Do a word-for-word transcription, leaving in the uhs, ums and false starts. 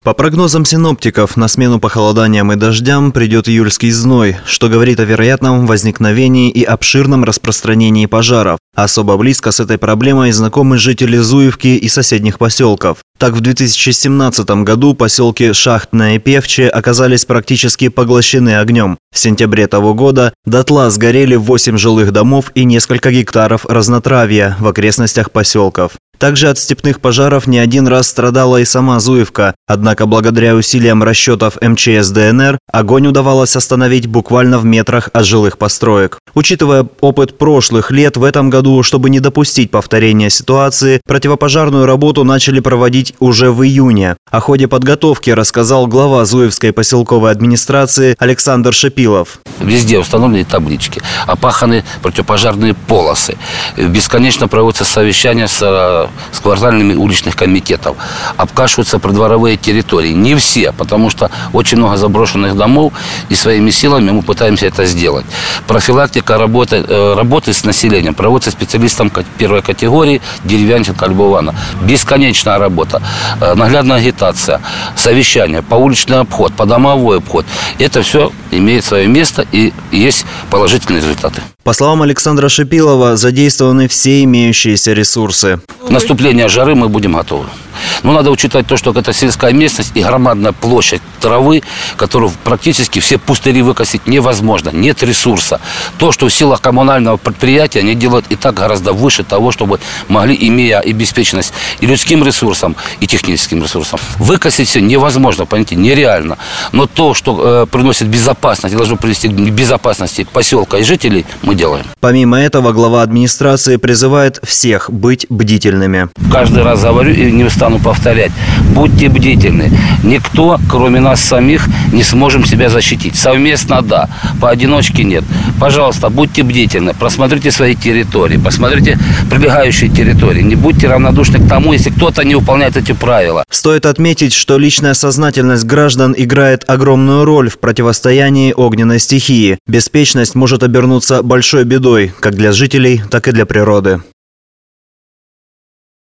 По прогнозам синоптиков, на смену похолоданиям и дождям придет июльский зной, что говорит о вероятном возникновении и обширном распространении пожаров. Особо близко с этой проблемой знакомы жители Зуевки и соседних поселков. Так, в две тысячи семнадцатом году поселки Шахтное и Певче оказались практически поглощены огнем. В сентябре того года дотла сгорели восемь жилых домов и несколько гектаров разнотравья в окрестностях поселков. Также от степных пожаров не один раз страдала и сама Зуевка. Однако благодаря усилиям расчетов эм че эс дэ эн эр огонь удавалось остановить буквально в метрах от жилых построек. Учитывая опыт прошлых лет, в этом году, чтобы не допустить повторения ситуации, противопожарную работу начали проводить уже в июне. О ходе подготовки рассказал глава Зуевской поселковой администрации Александр Шипилов. Везде установлены таблички, опаханы противопожарные полосы. Бесконечно проводятся совещания с, с квартальными уличных комитетов. Обкашиваются придворовые территории. Не все, потому что очень много заброшенных домов, и своими силами мы пытаемся это сделать. Профилактика работы, работы с населением проводится специалистом первой категории Деревянченко Львова Ивановна. Бесконечная работа, наглядная агитация, совещания, поуличный обход, подомовой обход. Это все имеет свое место и есть положительные результаты. По словам Александра Шипилова, задействованы все имеющиеся ресурсы. К наступлению жары мы будем готовы. Но надо учитывать то, что это сельская местность и громадная площадь травы, которую практически все пустыри выкосить невозможно. Нет ресурса. То, что в силах коммунального предприятия, они делают и так гораздо выше того, чтобы могли, имея обеспеченность и людским ресурсом, и техническим ресурсом. Выкосить все невозможно, понимаете, нереально. Но то, что э, приносит безопасность, должно привести к безопасности поселка и жителей, мы делаем. Помимо этого, глава администрации призывает всех быть бдительными. Каждый раз говорю и не стану повторять. Будьте бдительны. Никто, кроме нас самих, не сможем себя защитить. Совместно да, поодиночке нет. Пожалуйста, будьте бдительны. Просмотрите свои территории, посмотрите прилегающие территории. Не будьте равнодушны к тому, если кто-то не выполняет эти правила. Стоит отметить, что личная сознательность граждан играет огромную роль в противостоянии огненной стихии. Беспечность может обернуться большой бедой как для жителей, так и для природы.